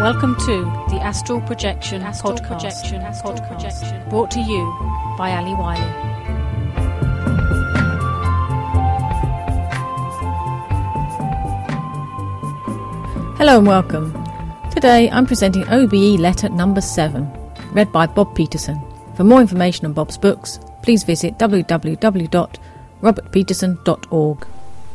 Welcome to the Astral Projection Podcast, brought to you by Ali Wiley. Hello and welcome. Today I'm presenting OBE letter number 7, read by Bob Peterson. For more information on Bob's books, please visit www.robertpeterson.org.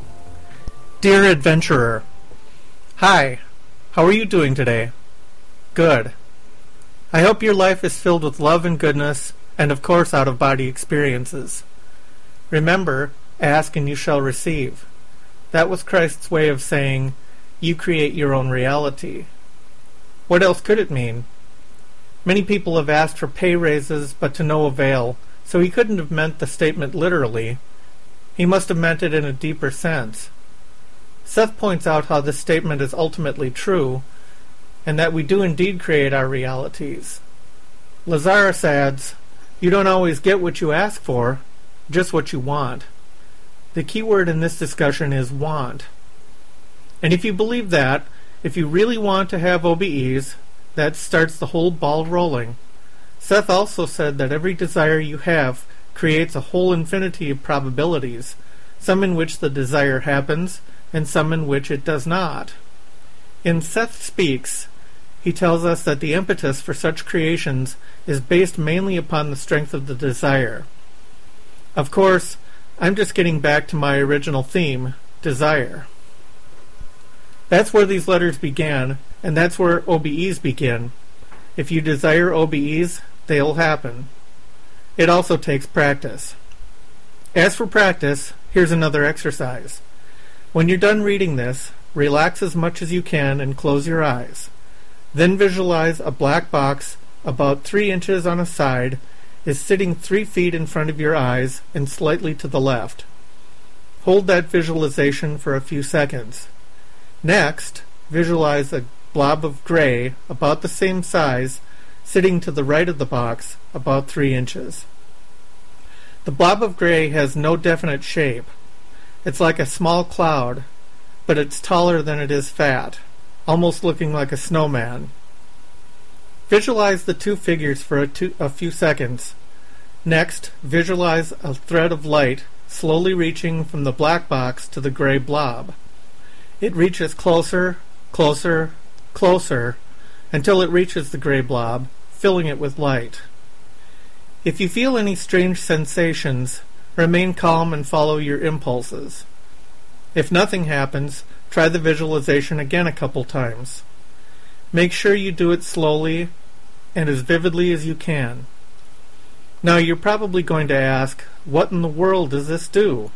Dear Adventurer, Hi, how are you doing today? Good. I hope your life is filled with love and goodness, and of course out-of-body experiences. Remember, ask and you shall receive. That was Christ's way of saying, you create your own reality. What else could it mean? Many people have asked for pay raises, but to no avail, so he couldn't have meant the statement literally. He must have meant it in a deeper sense. Seth points out how this statement is ultimately true, and that we do indeed create our realities. Lazarus adds, you don't always get what you ask for, just what you want. The key word in this discussion is want. And if you believe that, if you really want to have OBEs, that starts the whole ball rolling. Seth also said that every desire you have creates a whole infinity of probabilities, some in which the desire happens, and some in which it does not. In Seth Speaks, he tells us that the impetus for such creations is based mainly upon the strength of the desire. Of course, I'm just getting back to my original theme, desire. That's where these letters began, and that's where OBEs begin. If you desire OBEs, they'll happen. It also takes practice. As for practice, here's another exercise. When you're done reading this, relax as much as you can and close your eyes. Then visualize a black box about 3 inches on a side is sitting 3 feet in front of your eyes and slightly to the left. Hold that visualization for a few seconds. Next, visualize a blob of gray about the same size sitting to the right of the box about 3 inches. The blob of gray has no definite shape. It's like a small cloud, but it's taller than it is fat, almost looking like a snowman. Visualize the 2 figures for a few seconds. Next, visualize a thread of light slowly reaching from the black box to the gray blob. It reaches closer, closer, closer, until it reaches the gray blob, filling it with light. If you feel any strange sensations, remain calm and follow your impulses. If nothing happens, try the visualization again a couple times. Make sure you do it slowly and as vividly as you can. Now you're probably going to ask, what in the world does this do?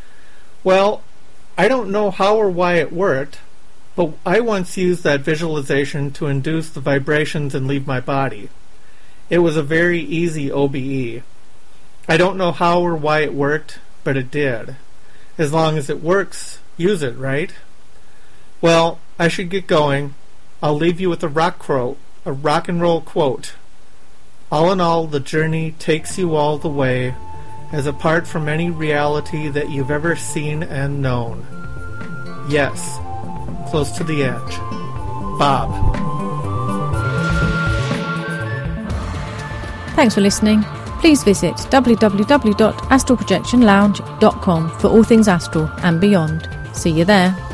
Well, I don't know how or why it worked, but I once used that visualization to induce the vibrations and leave my body. It was a very easy OBE. I don't know how or why it worked, but it did. As long as it works, use it, right? Well, I should get going. I'll leave you with a rock and roll quote. All in all, the journey takes you all the way, as apart from any reality that you've ever seen and known. Yes, close to the edge. Bob. Thanks for listening. Please visit www.astralprojectionlounge.com for all things astral and beyond. See you there.